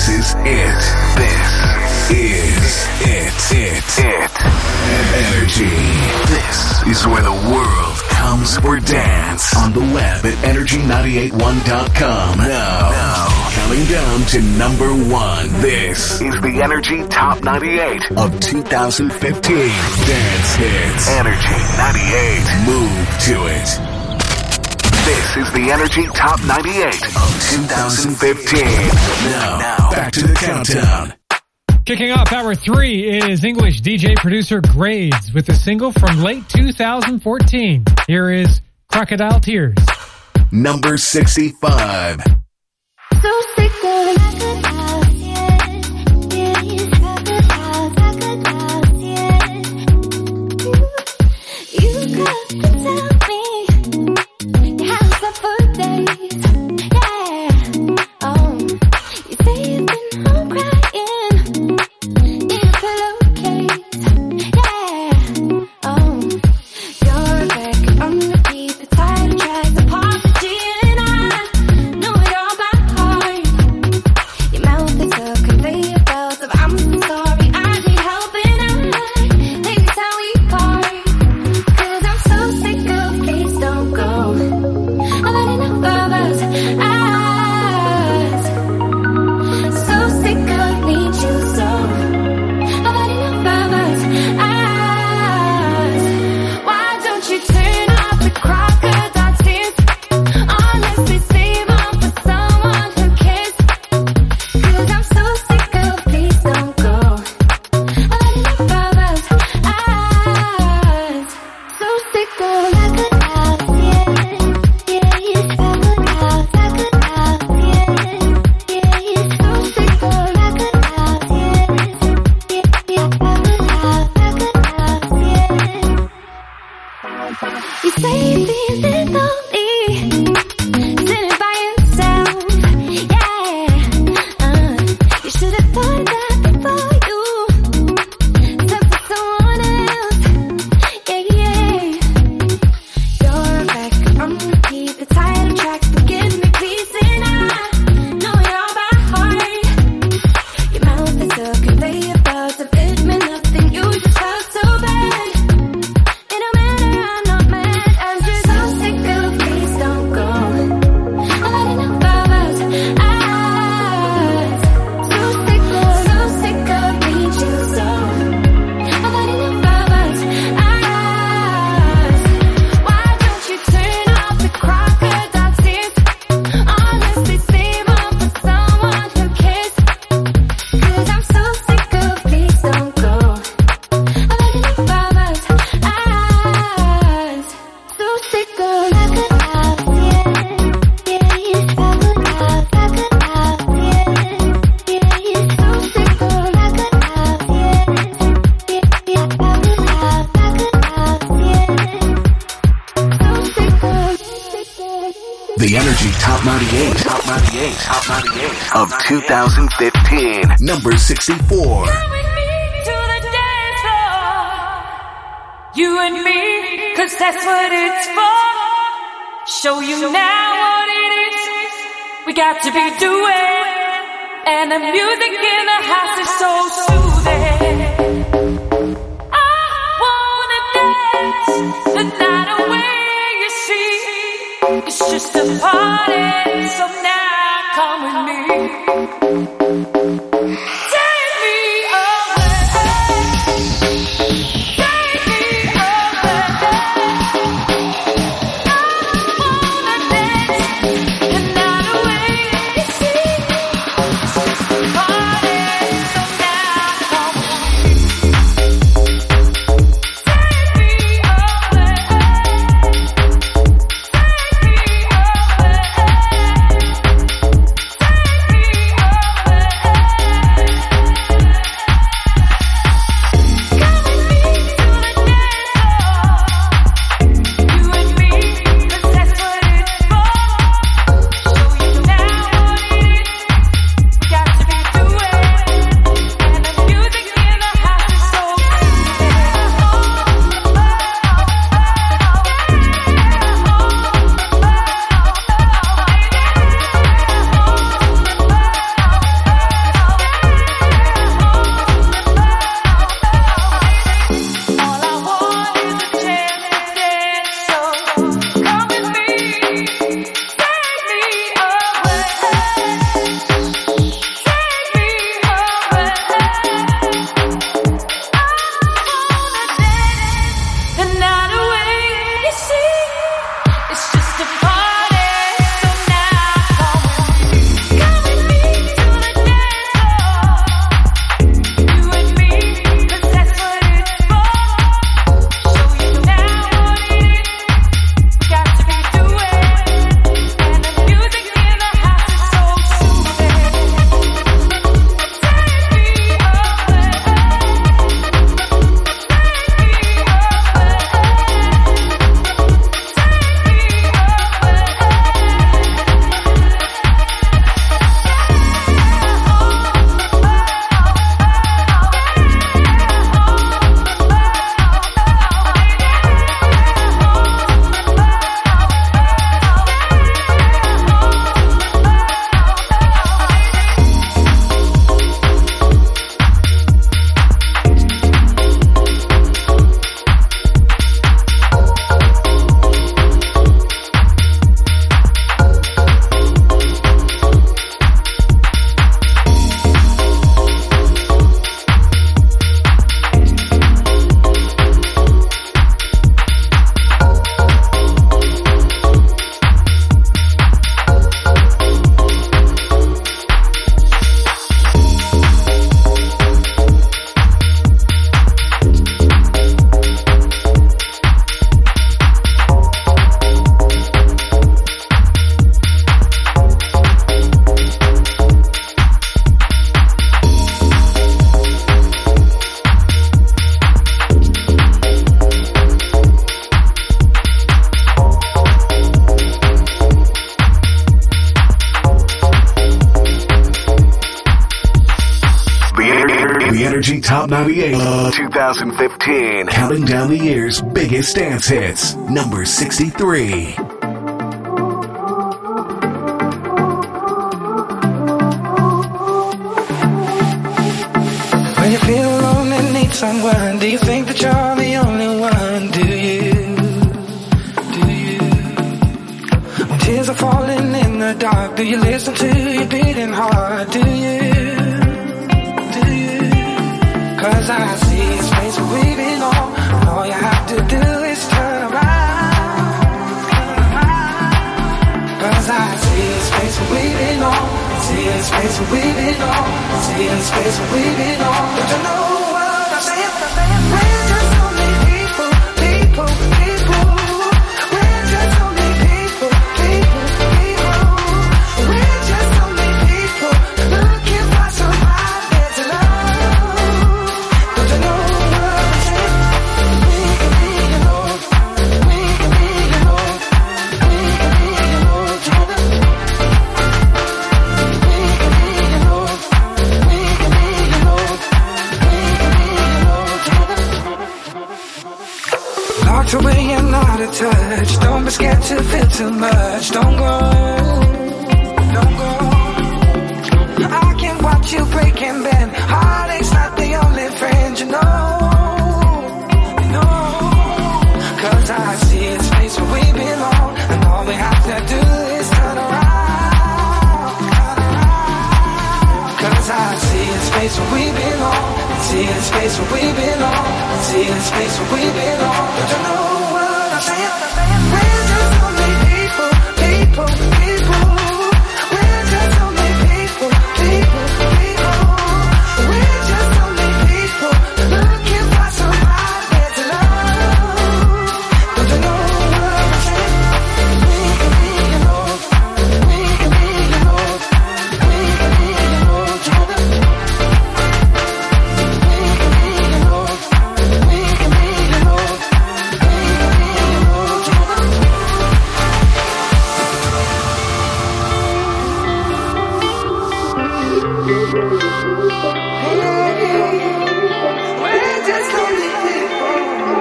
is it. This is it. Energy. This is where the world comes for dance. On the web at energy981.com. Now, counting down to number 1. This is the Energy Top 98 of 2015. Dance hits. Energy 98. Move to it. This is the Energy Top 98 of 2015. Now, back to the countdown. Kicking off hour 3 is English DJ producer Grades with a single from late 2014. Here is Crocodile Tears. Number 65. So sick of crocodiles, you got to tell me your hands up for days, you say you've been home crying in a pillowcase, you're back on repeat, the title tracks, apology, and I know it all by heart. Your mouth is a conveyor belt of I'm so sorry, I need help, and I think it's how we part. 'Cause I'm so sick of please don't go. I've had enough of us. So sick of need you so. I've had enough of us. Why don't you turn off the crocodile tears? Honestly, save them for someone who cares. 'Cause I'm so sick of please don't go. I've had enough of us. So sick of crocodiles, crocodiles, crocodiles, so sick of crocodiles, you say you're feeling lonely, sitting by yourself, you should have thought that before you step with someone else, you're back on repeat, the title tracks, forgive me please, and I know it all by heart. Your mouth is a conveyor belt of it meant nothing, you just felt so bad. It don't matter, I'm not mad, I'm just so sick of please don't go. I've had enough of us. So sick of need you so. I've had enough of us. Why don't you turn off the crocodile tears? Honestly, save them for someone who cares. 'Cause I'm so sick of please don't go. I've had enough of us. So sick of crocodiles, crocodiles, crocodiles, so sick of The Energy Top 98 of 2015. Number 64. Come with me to the dance floor. You and me, 'cause that's what it's for. Show you now what it is we got to be doing. And the music in the house is so soothing. I wanna dance the night away, you see. It's just a party, so now come with me. Take me away. Take me away. I wanna dance the night away, you see. It's just a party, so now come with me. Take me away. Take me away. Energy Top 98 2015. Counting down the year's biggest dance hits. Number 63. When you feel alone and need someone, do you think that you're the only one? Do you? When tears are falling in the dark, do you listen to your beating heart? Do you? 'Cause I see a space where we belong, and all you have to do is turn around. 'Cause I see a space where we belong, see a space where we belong, see a space where we belong. Don't you know what I'm saying? We're just only people, people, people. We're just only people, people, people. We're just only people looking for somebody to love. Don't you know what I'm saying? We can be alone, we can be alone, we can be alone together. We can be alone, we can be alone, we can be alone together. Locked away and out of touch. Don't be scared to feel too much. Don't go, don't go. I can watch you break and bend. Heartache's not the only friend, you know. No, 'cause I see a space where we belong, and all we have to do is turn around. 'Cause I see a space where we belong, see a space where we belong, see a space where we belong. Don't you know what I'm saying? We're just only people, people, people. We're just only people, people, people. We're just only people looking for somebody to love. Don't you know what I'm saying? We can be alone, we can be alone, we can be alone together. We can be alone, we can be alone, we can be alone together. We're just only people.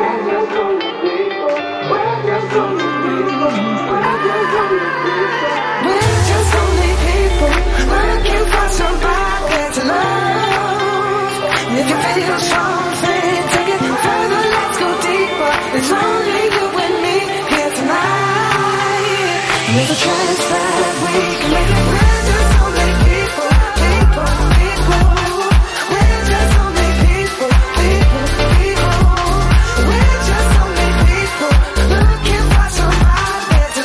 We're just only people. We're just only people looking for somebody to love. If you feel something, take it further, let's go deeper. It's only you and me here tonight. There's a chance that we can make it. We're just only people, people, people. We're just only people, people, people. We're just only people looking for somebody to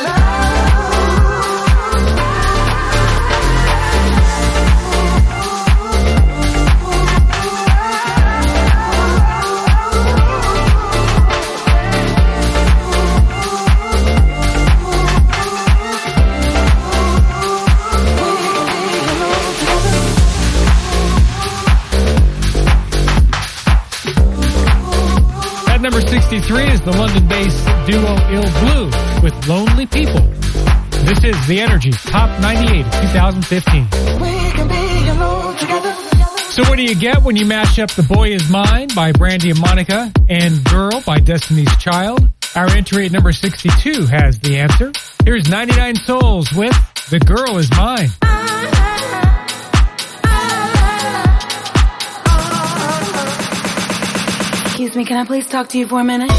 At number 63 is the London-based duo Il Blue with Lonely People. This is The Energy Top 98 of 2015. We can be alone together. So what do you get when you mash up The Boy Is Mine by Brandy and Monica and Girl by Destiny's Child? Our entry at number 62 has the answer. Here's 99 Souls with The Girl Is Mine. Excuse me, can I please talk to you for a minute?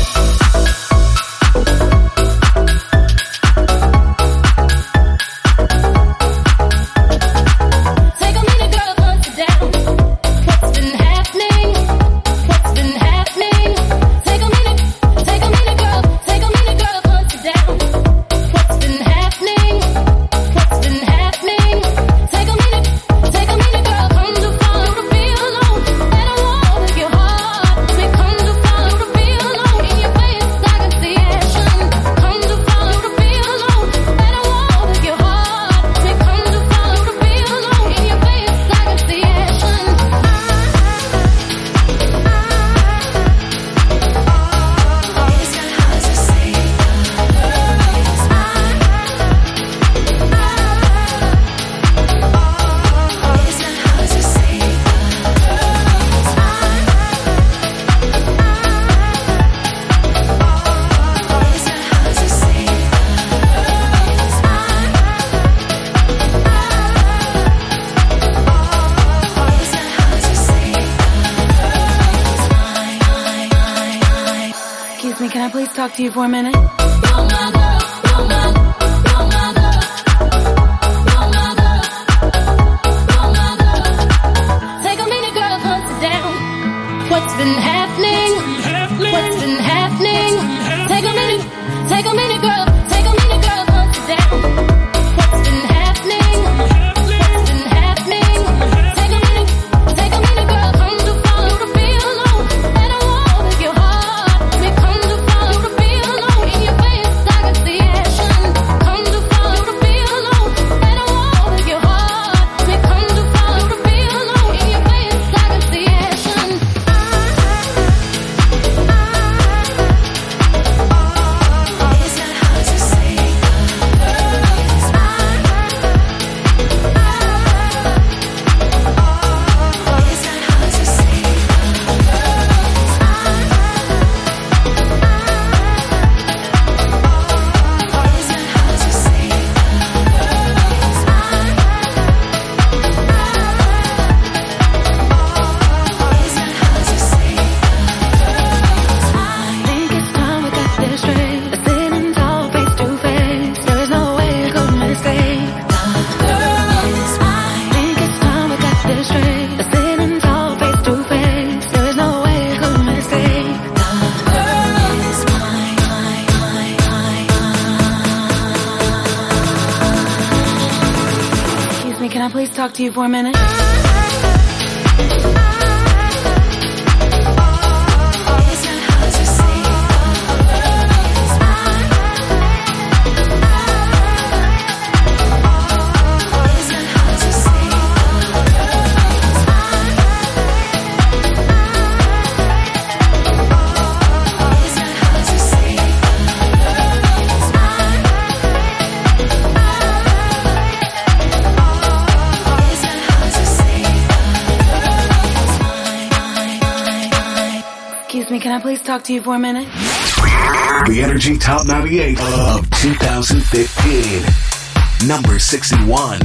Take a minute, girl, hunt it down. What's been happening? What's been happening? Take a minute, girl, hunt it down. What's been happening? What's been happening? Take a minute, girl, come to follow the feel alone. And I walk with your heart. We come to follow the feel alone. In your face, I can see action. can I please talk to you for a minute? Take a minute, girl, hunt it down. What's been happening? What's been happening? Take a minute, girl. Take a minute, girl, hunt it down. What's been happening? What's been happening? Take a minute, girl, come to follow the feel low. And I want your heart. We come to follow the feel low. In your face, I can see action. Come to follow the feel low. And I want your heart. We come to follow the feel low. In your face, I can see action. Is that hard to say? Is that hard to say? Is that hard to say? Is that hard to say? I think it's time we got this straight. Standing tall, face to face. There is no way I could mistake. I think it's time we got this straight. Standing tall, face to face. There is no way I could mistake. Excuse me, can I please talk to you for a minute? Is that hard to say? Is that hard to say? Is that hard to say? Is that hard to say? Excuse me, can I please talk to you for a minute? The Energy Top 98 of 2015. Number 61.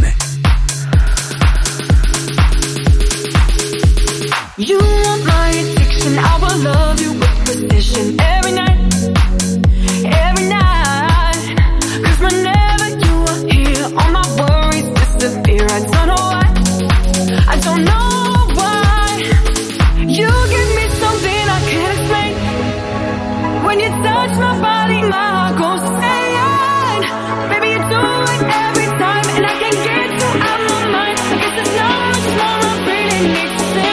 You want my addiction, I will love you with precision every night, every night. 'Cause whenever you are here, all my worries disappear. I don't know why, I don't know why. You give me something I can't explain. When you touch my body, my heart goes insane. Baby, you do it every time, and I can't get you out my mind. I guess there's not much more I really need to say.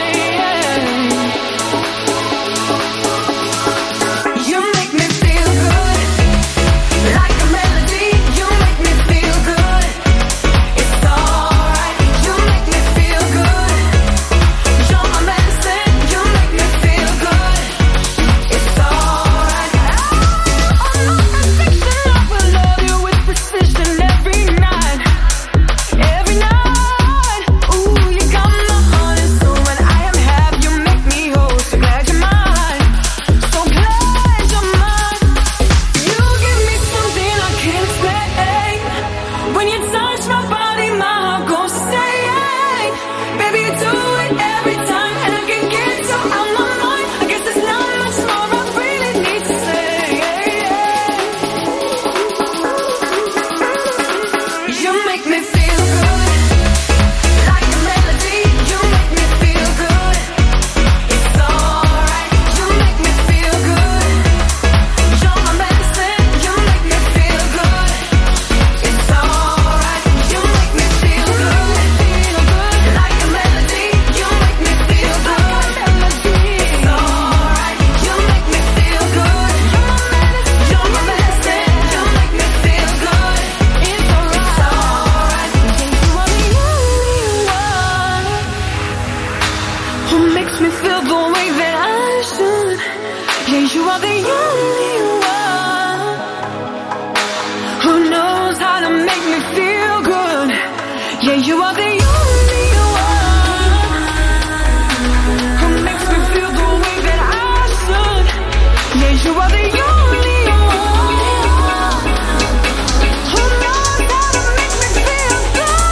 You make me feel good, like a melody. You make me feel good. It's alright. You make me feel good. You're my medicine. You make me feel good. It's alright. I'm not addiction. I will love you with precision every night, every night. Ooh, you got my heart and soul. When I am happy, you make me whole. So glad you're mine. So glad you're mine. You give me something I can't explain. When you touch my body, my heart goes insane. Baby, you do it every time, and I can get you out my mind. I guess there's not much more I really need to say. You make me feel good, like a melody. You make me feel good. It's alright. You make me feel good. You're my medicine. You make me feel good. It's alright. You make me feel good, like a melody. You make me feel good. It's alright. You make me feel good. You're my medicine. You make me feel good. It's alright. You are the only one who makes me feel the way that I should. Yeah, you are the only one who knows how to make me feel good. Yeah, you are the only one who makes me feel the way that I should. Yeah, you are the only one who knows how to make me feel good.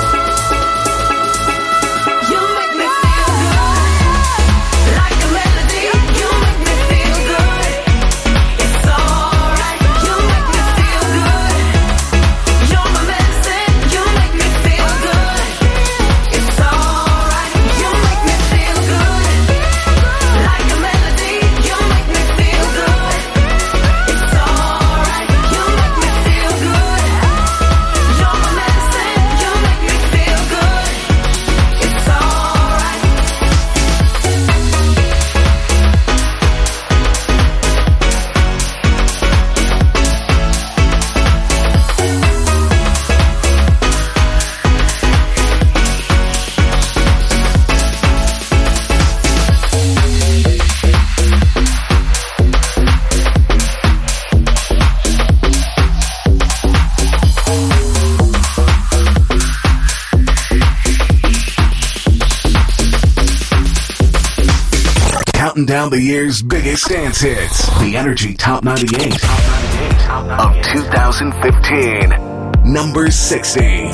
You make me feel good, like a melody. You make me feel good. counting down the year's biggest dance hits. The Energy Top 98 of 2015. Number 60.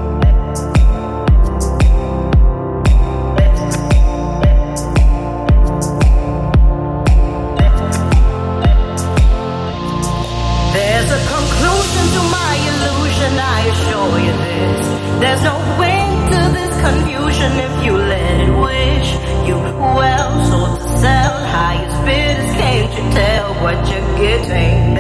There's no end to this confusion if you let it wish you well. So to sell highest bidders, can't you tell what you're getting?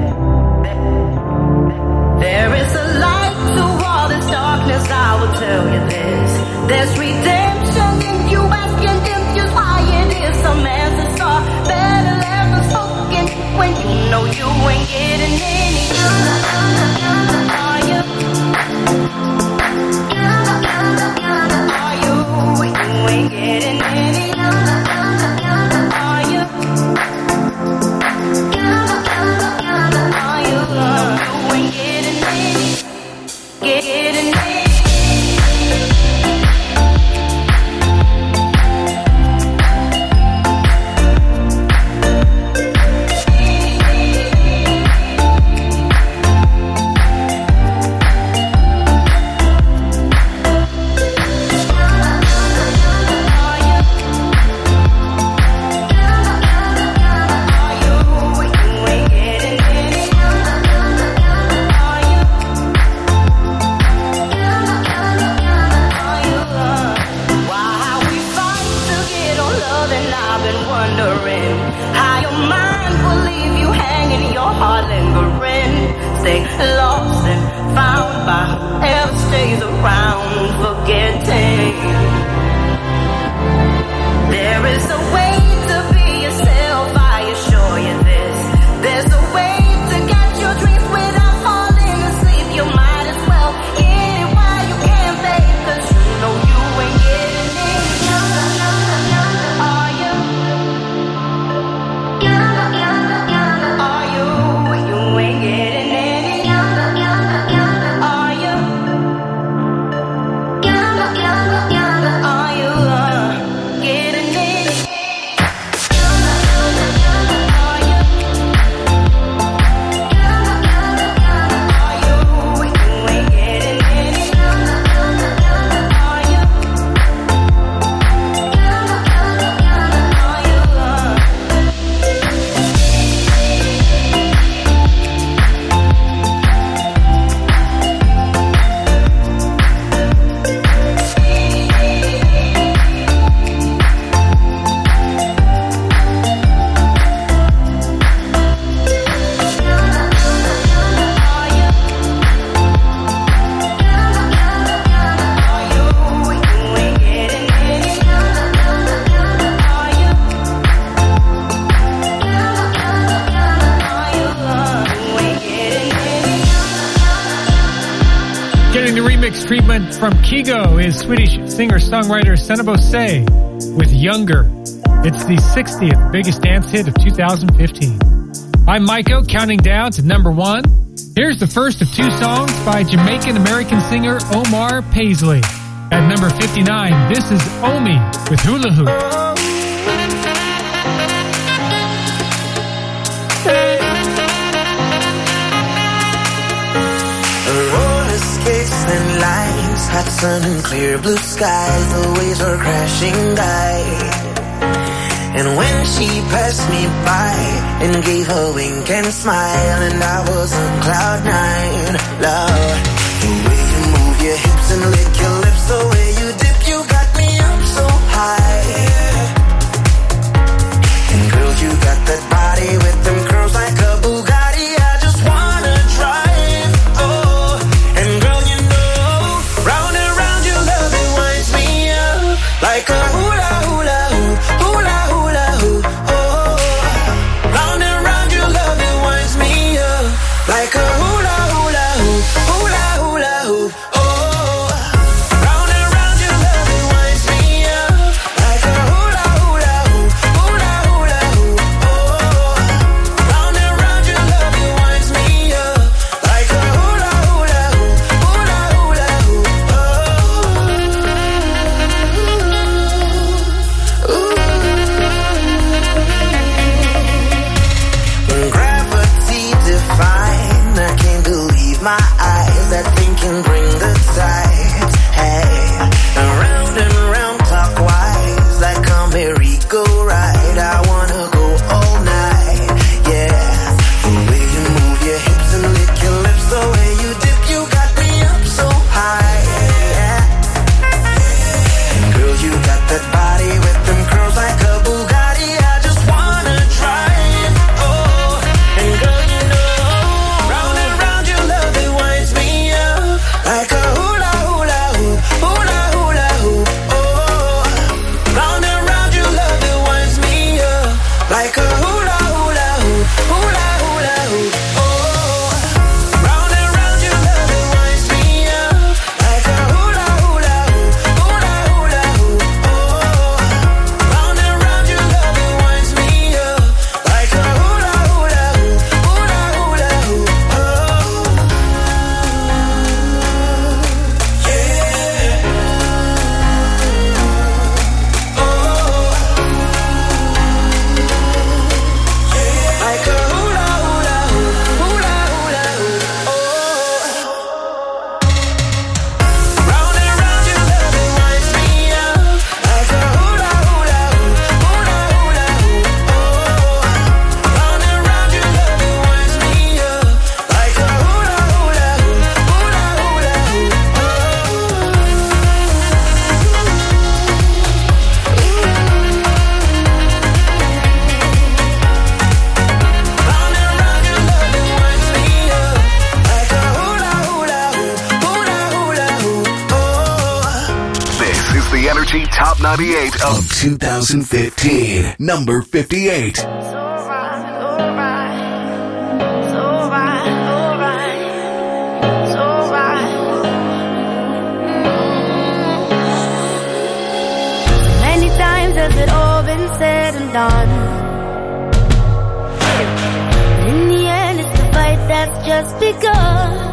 There is a light to all this darkness, I will tell you this. There's redemption if you ask and confuse why it is. Some answers are better left unspoken when you know you ain't getting any. Are you? You ain't getting any. Are you? Are you? You ain't getting any. Getting any. Stay lost and found by whoever stays around, forgetting. There is a way to be yourself, I assure you this. There's a way to get your dreams without falling asleep. You might as well get it while you can, babe, 'cause you know you ain't getting it. Are you? Are you? You ain't getting it. Treatment from Kygo is Swedish singer-songwriter Senna Bose with Younger. It's the 60th biggest dance hit of 2015. I'm Maiko, counting down to number 1. Here's the first of 2 songs by Jamaican-American singer Omar Paisley. At number 59, this is Omi with Hula Hoop. And lights, hot sun and clear blue skies, the waves were crashing by. And when she passed me by and gave a wink and smile, and I was on cloud 9, love, the way you move your hips and lick your lips, the way you dip, you got me up so high. And girl, you got that body with them curls like a Bugatti, I just wanna drive, oh. And girl, you round and round your love, it winds me up like a hula hula hoop, hula hula hoop, oh. Round and round your love, it winds me up like a hula hula hoop, hula hula hoop, oh. Round and round your love, it winds me up like a hula hula hoop, hula hula hoop, oh. Round and round your love, it winds me up like a hula hula hoop, hula hula hoop. the Energy Top 98 of 2015. Number 58. Many times has it all been said and done. In the end, it's the fight that's just begun.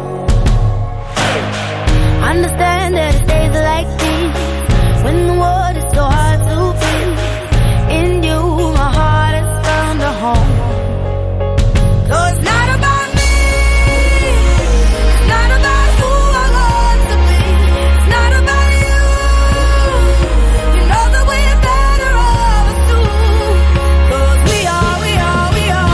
Understand that it's days like these when the world is so hard to breathe. In you, my heart has found a home. 'Cause it's not about me, it's not about who I want to be, it's not about you. You know that we're better off as two. 'Cause we are more. Yeah, we are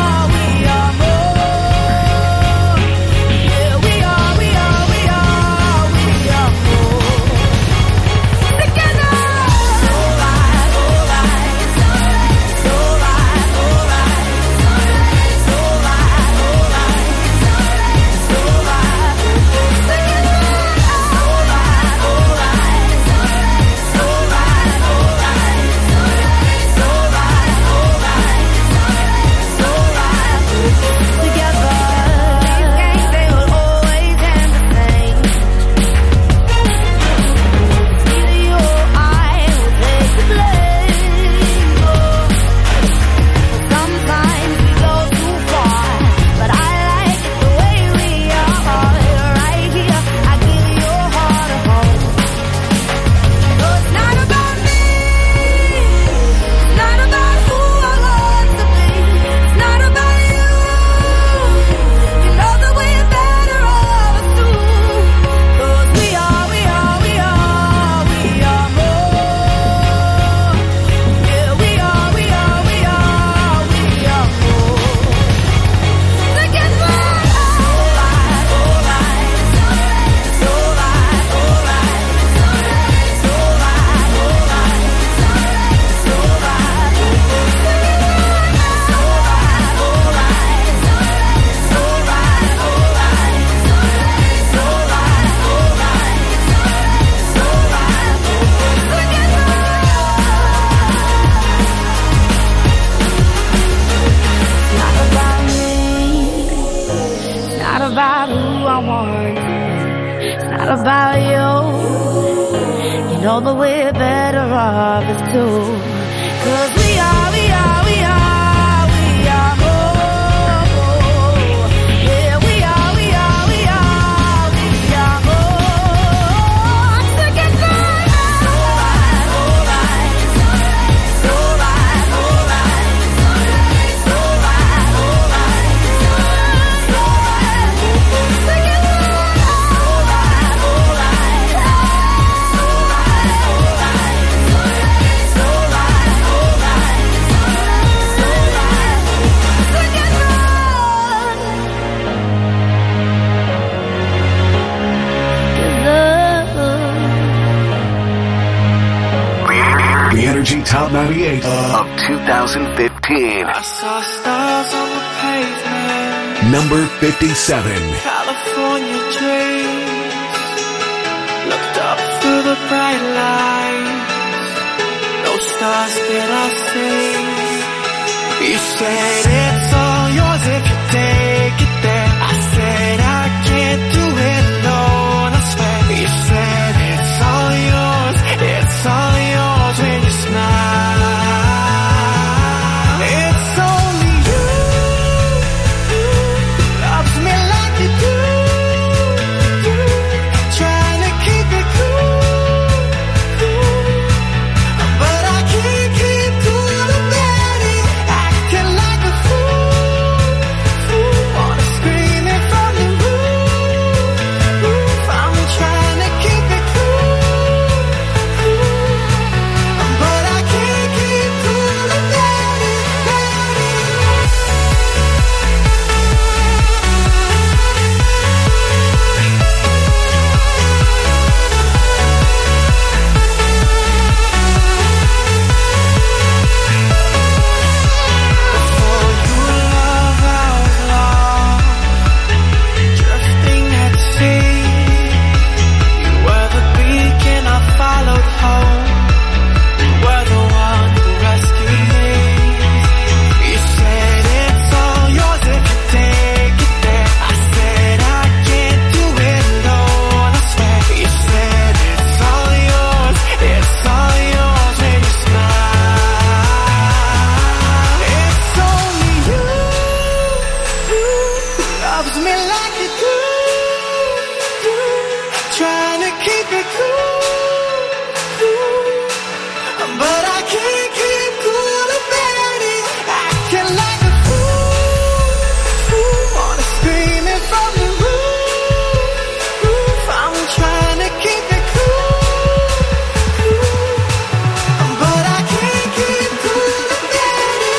Top 98 of 2015. I saw stars on the pavement. Number 57. California dreams. Looked up through the bright lights. No stars did I see. You said it's all yours if you take it there. I said I can't do it alone, I swear. You said it's all yours when you smile. It's only you loves me like you do. Trying to keep it cool, but I can't keep cool about it. Acting like a fool. Wanna scream home. You were the one who rescued me. You said it's all yours if you take it there. I said I can't do it alone, I swear. You said it's all yours when you smile. It's only you who loves me like you do. Trying to keep it cool, but I can't keep cool about it. Acting like a fool, wanna scream it from the roof. I'm trying to keep it cool, but I can't keep cool about it.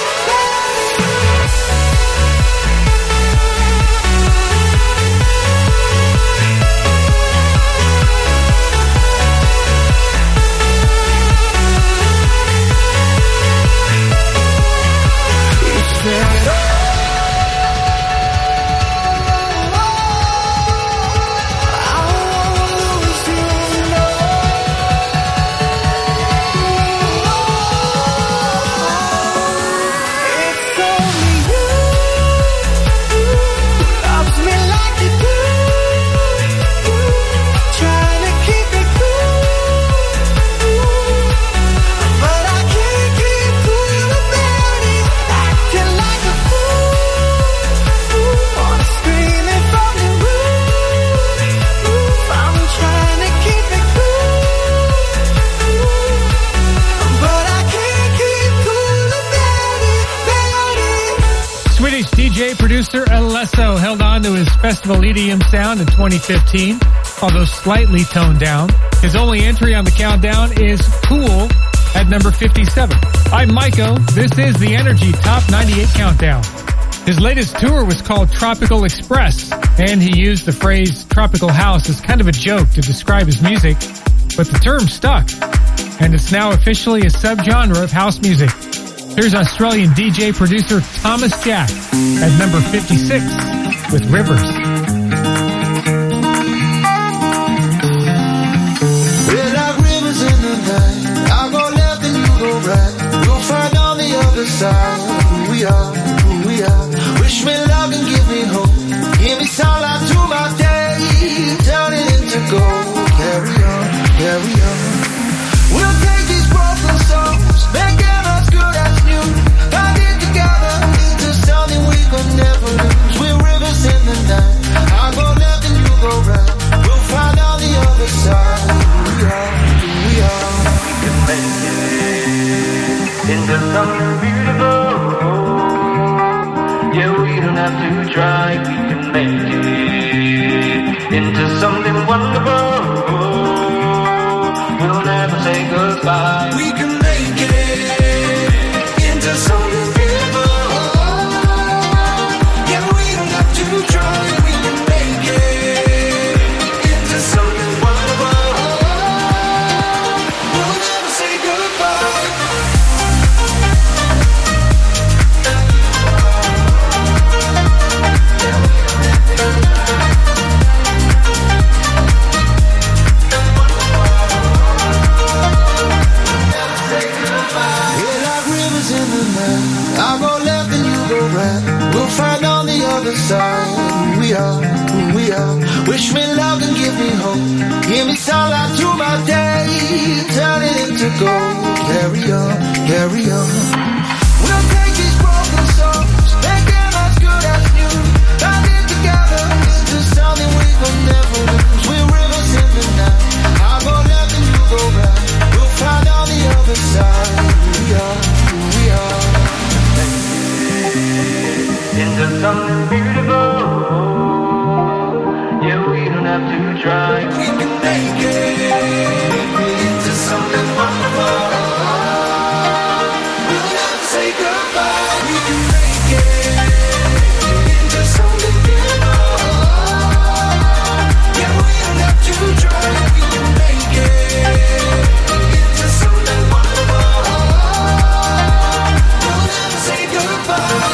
Swedish DJ producer Alesso held on to his festival EDM sound in 2015, although slightly toned down. His only entry on the countdown is Cool at number 57. I'm Maiko. This is the Energy Top 98 Countdown. His latest tour was called Tropical Express, and he used the phrase tropical house as kind of a joke to describe his music, but the term stuck, and it's now officially a subgenre of house music. Here's Australian DJ producer Thomas Jack at number 56 with Rivers. We're like rivers in the night. I go left and you go right. We'll find on the other side who we are, who we are. Wish me luck and give me hope. Give me sunlight to my day. Turn it into gold. Carry on, carry on. We'll take these broken souls, make them as good as new. Bind it together into something we could never lose. We're rivers in the night. I go left and you go right. We'll find on the other side who we are, who we are. We can make it into something beautiful. Yeah, we don't have to try. We can make it into something wonderful. We'll never say goodbye. We can make it into something beautiful. Yeah, we don't have to try. We can make it into something wonderful. We'll never say goodbye. We're like rivers in the night. I go left and you go right. We'll find on the other side who we are, who we are. Wish me luck and give me hope. Give me sunlight to my day. Turn it into gold. Carry on, carry on. We'll take these broken souls, make them as good as new. Bind it together into something we could never lose. We're rivers in the night. I go left and you go right. We'll find on the other side who we are, who we are. Into something beautiful. Yeah, we don't have to try. We can make it into something wonderful. We'll never say goodbye. We can make it into something beautiful. Yeah, we don't have to try. We can make it into something wonderful. We'll never say goodbye.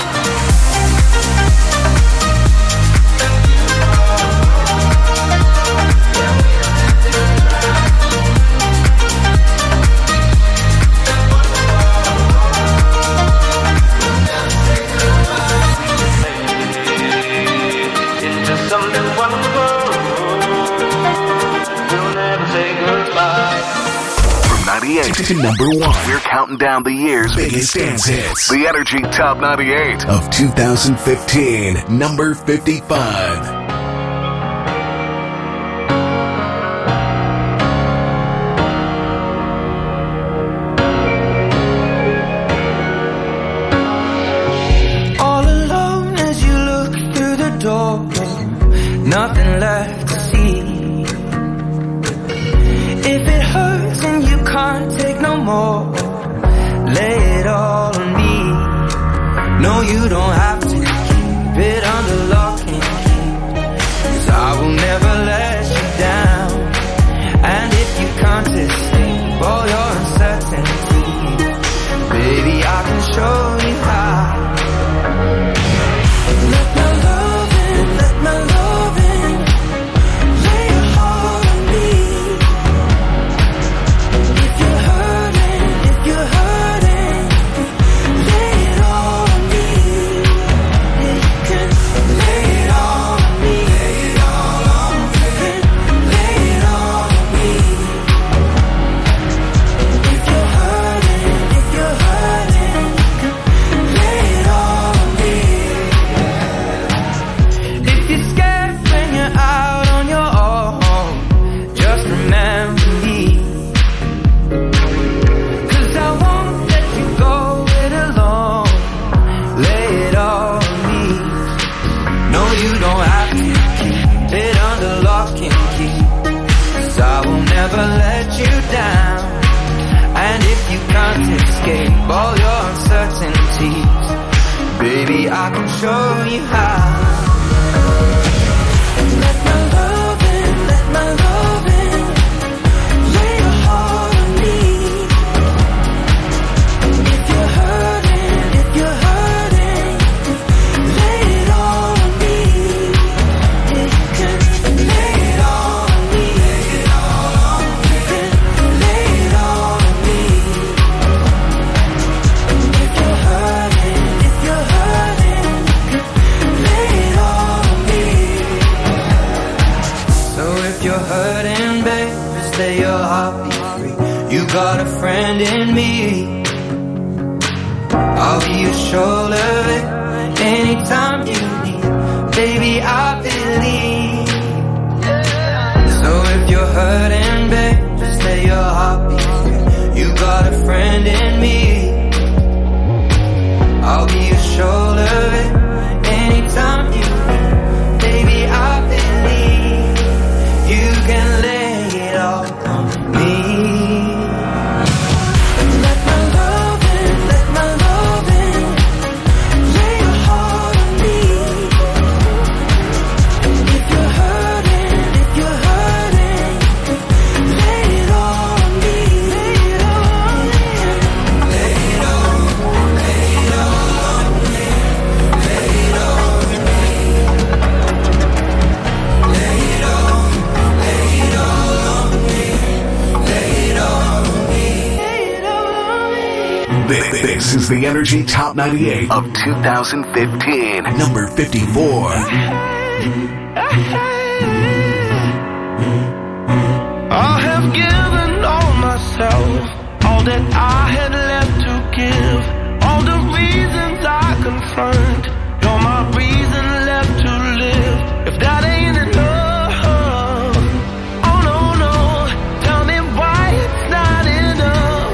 Yeah, 98 to number 1. We're counting down the year's biggest dance hits. The Energy Top 98 of 2015, number 55. Nothing left to see. If it hurts and you can't take no more, lay it all on me. No, you don't have to keep it under lock and key, 'cause I will never let you down. And if you can't escape all your uncertainty, baby, I can show you how. Let my love in, let my love. Never let you down. And if you can't escape all your uncertainties, baby, I can show you how. Let my love in, let my love in. Lay your heart on me. If you're hurting, if you're hurting, lay it all on me. Yeah, you can lay it all on me. Lay it all on me. Lay it all on me. If you're hurting, if you're hurting, lay it all on me. So if you're hurting, babe, just let your heart be free. You got a friend in me. I'll be your shoulder anytime you need. Baby, I believe. So if you're hurting, babe, just let your heart be free. You got a friend in me. I'll be your shoulder anytime you need. Baby, I believe you can lay it all on me. Let my love in, let my love in. Lay your heart on me. If you're hurting, if you're hurting, lay it all on me. Lay it all on me. Lay it all, lay it all on me. Lay it all on me. Lay it all, lay it all on me. Lay it all on me. Lay it all on me. This is the Energy Top 98 of 2015, number 54. I have given all myself, all that I had left to give, all the reasons I confront. You're my reason left to live. If that ain't enough, oh no, no, tell me why it's not enough.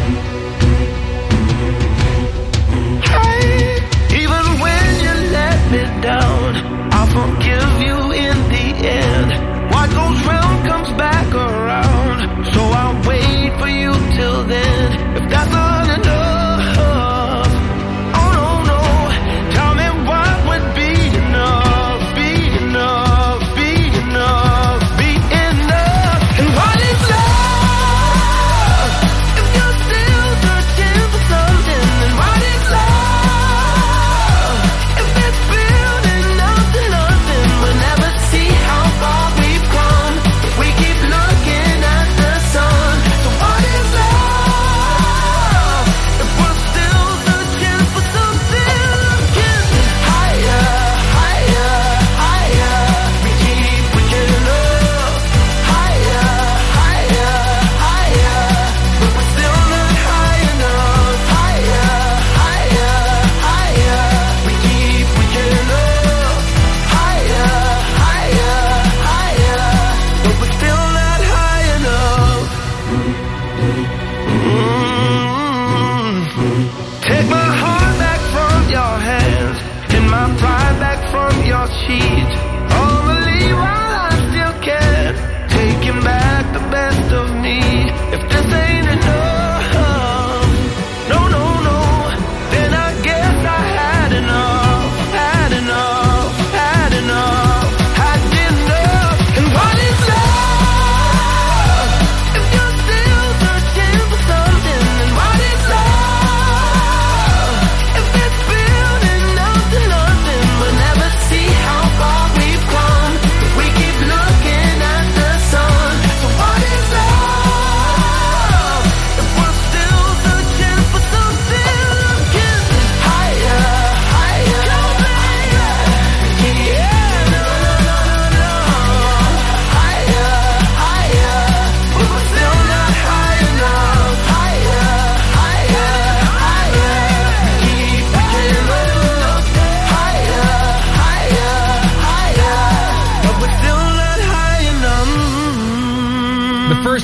Hey, even when you let me down, I'll forgive you in the end. What goes round comes back around, so I'll wait for you till then. If that's not enough, oh no, no, tell me what would be enough, be enough, be enough, be enough. And what is love if you're still searching for something? And what is love if it's building up to nothing? We'll never see how far we've come if we keep looking at the sun. So what is love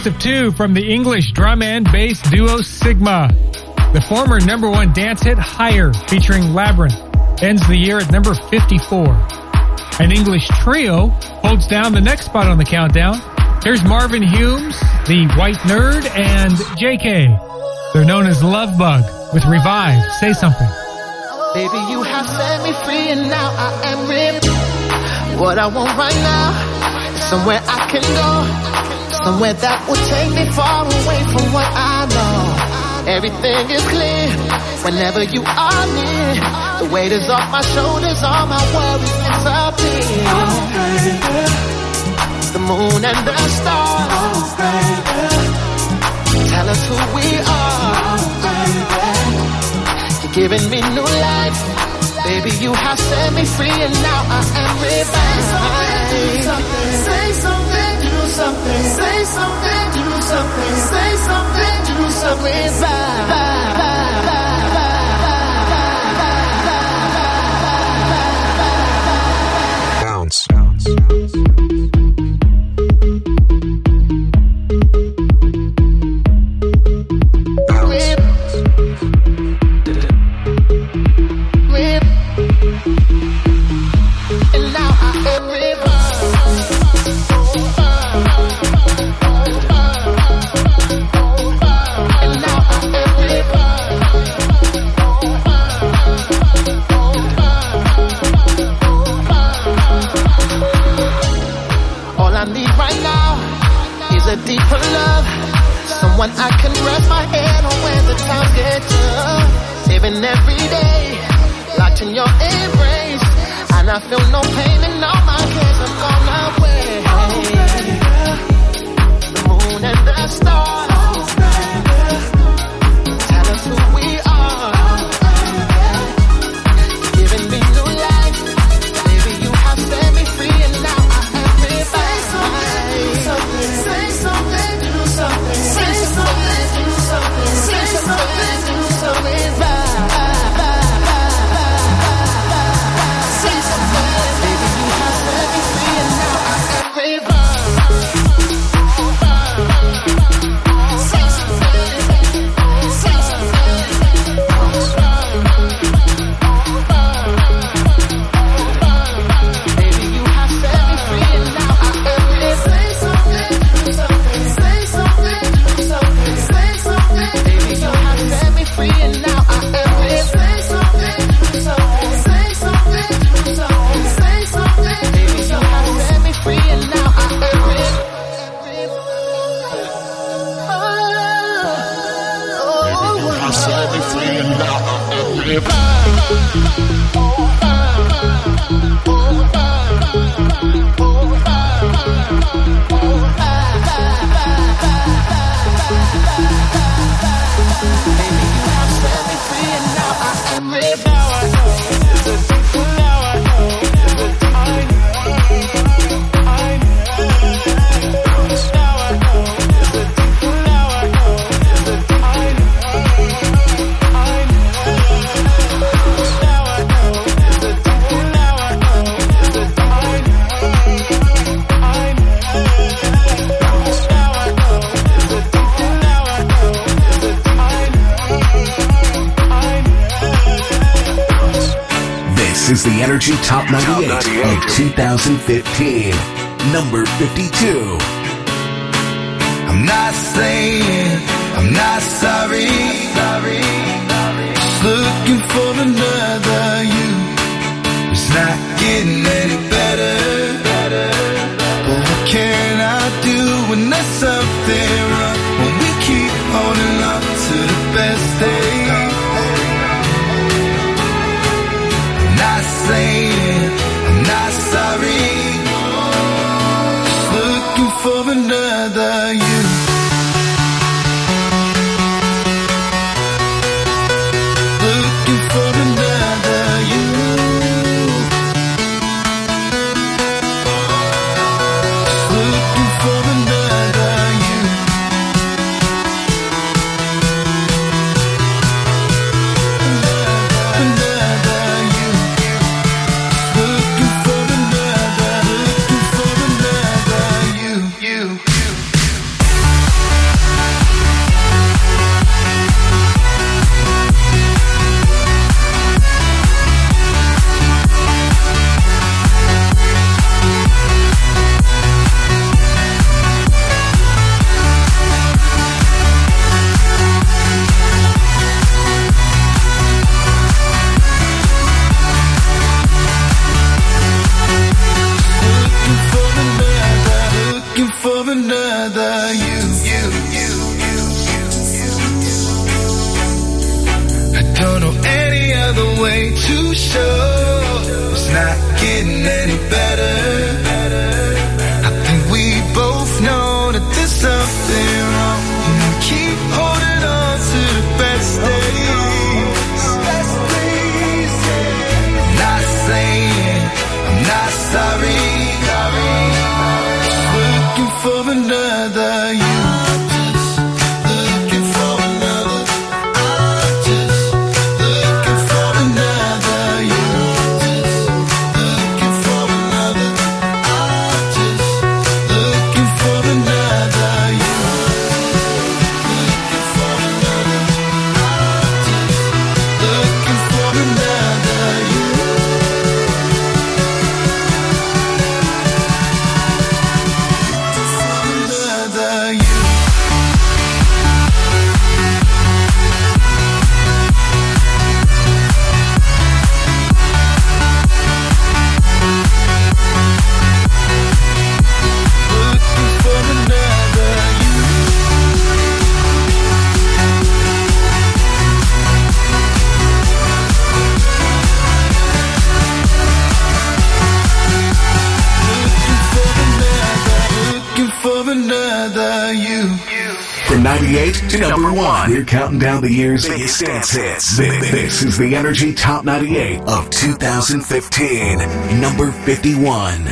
best of two from the English drum and bass duo Sigma. The former number one dance hit Higher, featuring Labyrinth, ends the year at number 54. An English trio holds down the next spot on the countdown. Here's Marvin Humes, the White Nerd, and JK. They're known as Love Bug with Revive. Say something. Baby, you have set me free and now I am ripped. What I want right now is somewhere I can go. Somewhere that will take me far away from what I know. Everything is clear whenever you are near. The weight is off my shoulders, all my worries disappear. The moon and the stars tell us who we are. You're giving me new life. Baby, you have set me free and now I am revived. Say something, do something. Say something, do something. Say something, do something. Bounce. A deeper love, someone I can rest my head on when the times get tough. Living every day, locked in your embrace, and I feel no pain and all my cares have gone away. The moon and the stars tell us who we are. Giving me new life, baby, you have set me free and now I am revived. Say something, do something. Say something, do something. Say something, do something. Say something, baby, you have set me free and now I am revived. Say something, say something. Baby, you have set me free and now I am revived. Say something. Say something, do something. Say something, baby, you have set me free and now I am rich. Say something, do something. Say something, do something. Say something, baby, you have set me free and now I am rich. You have set me free and now I am rich. This is the Energy Top 98 of 2015, number 52. I'm not saying I'm not sorry. Just looking for another you. It's not getting any better. But what can I do when there's something wrong? When we keep holding on to the best days. I'm not saying I'm not sorry. Just looking for another you. too sure it's not getting any better. I think we both know that there's something wrong. And we keep holding on to the best days. I'm not saying I'm not sorry. Just looking for another you. From 98 to number 1, we're counting down the year's biggest dance hits. This is the Energy Top 98 of 2015, number 51.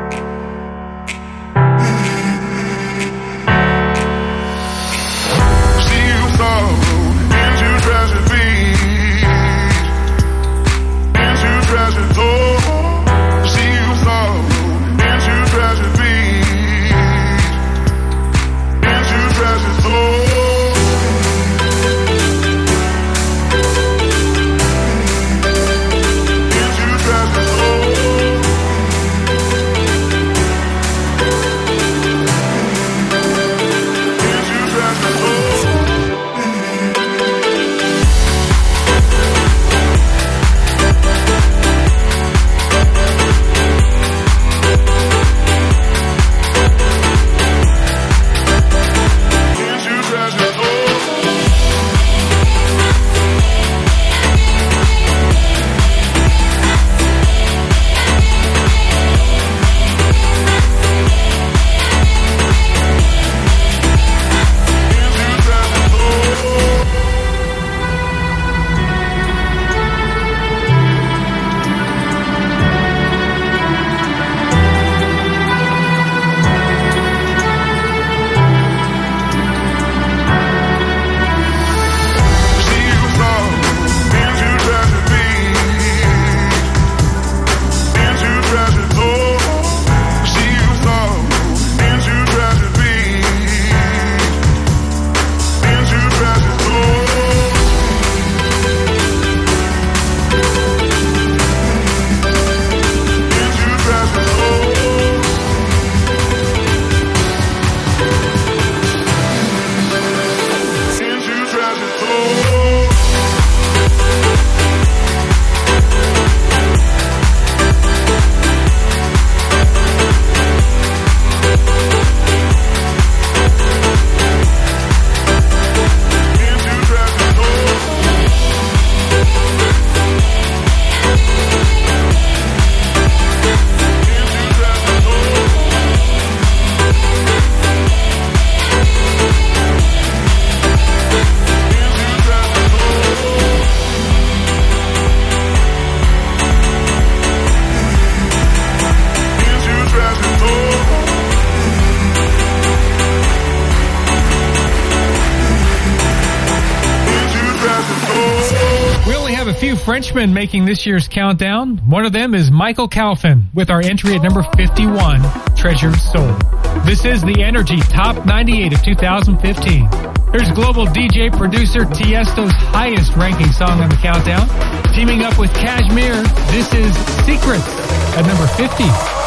Frenchmen making this year's countdown. One of them is Michael Calfin with our entry at number 51, Treasured Soul. This is the Energy Top 98 of 2015. Here's global DJ producer Tiesto's highest ranking song on the countdown. Teaming up with Kashmir, this is Secrets at number 50.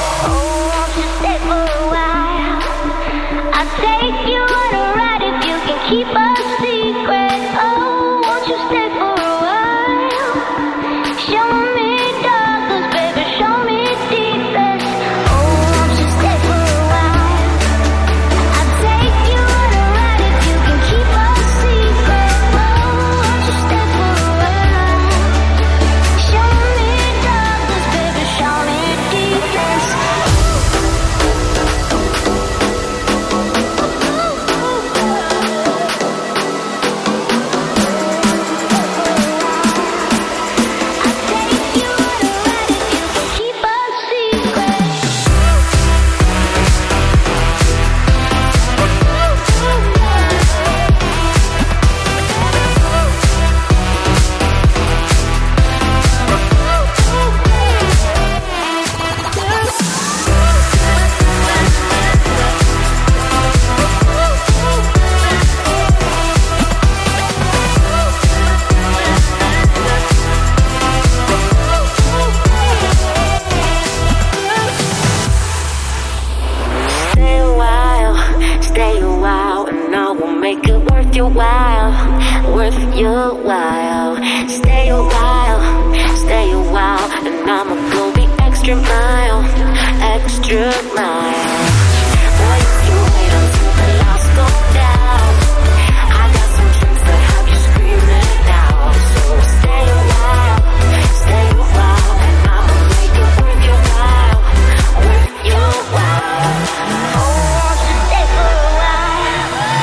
I'll take you on a ride if you can keep a secret. Oh, won't you stay for a while? Show me darkness, baby, show me deepest. Oh, won't you stay for a while? I'll take you on a ride if you can keep a secret. Oh, won't you stay for a while? Show me you a while. Stay a while, and I'ma go the extra mile, extra mile. Boy, if you wait until the lights go down, I got some tricks that have you screaming out. So stay a while, and I'ma make it worth your while, worth your while. Oh, stay for a while.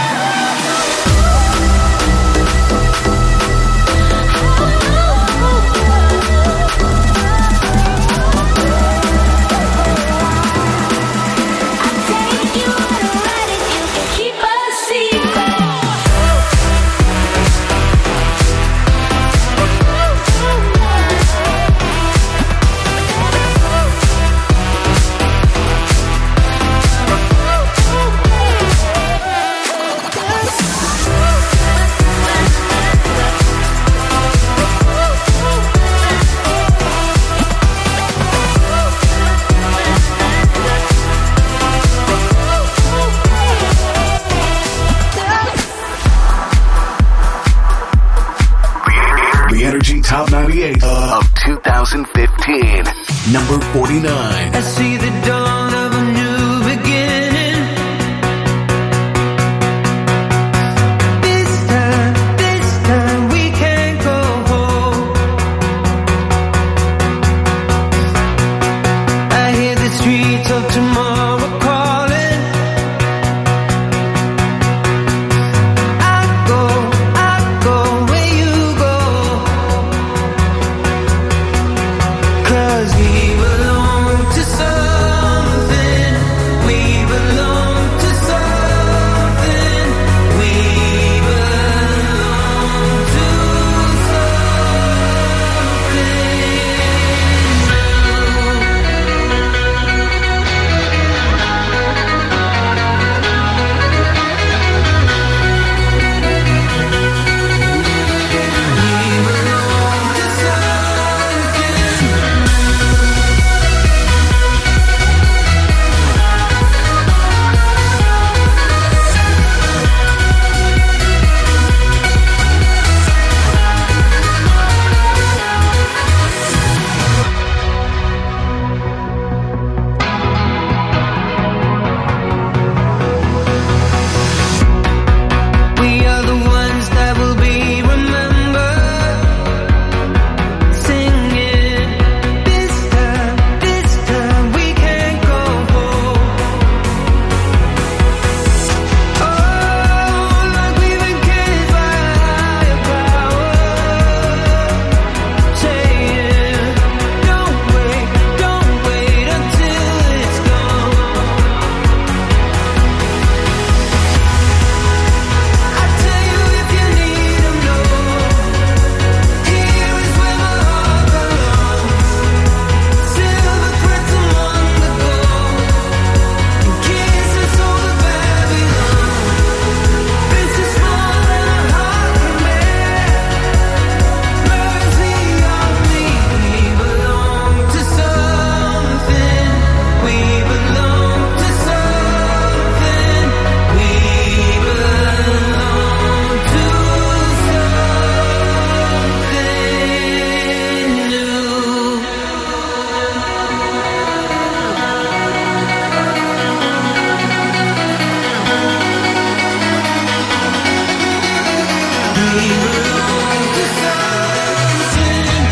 Top 98 of 2015. Number 49. I see the dawn of a new beginning. This time we can't go home. I hear the streets of tomorrow calling. I go where you go. 'Cause we belong to something. We belong to something. We belong to we are the ones that will be remembered. Singing, this time we can't go home. Oh, like we've been caged by a higher power. Saying, don't wait until it's gone. I tell you if you need 'em, no. Here is where my heart belongs. Silver threads among the gold, and kisses over Babylon. This is more than a heart can bear. Mercy on me. We belong to something. We belong to something. We belong to something new. We belong to something.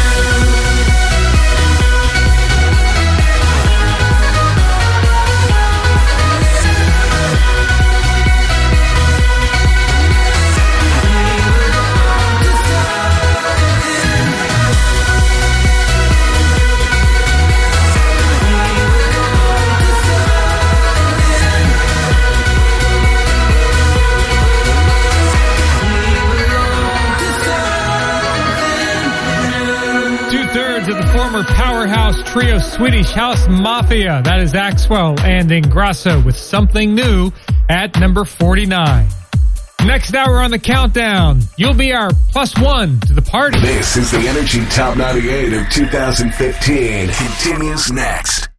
Two-thirds of the former powerhouse trio Swedish House Mafia. That is Axwell and Ingrosso with Something New at number 49. Next hour on the countdown, you'll be our +1 to the party. This is the Energy Top 98 of 2015. Continues next.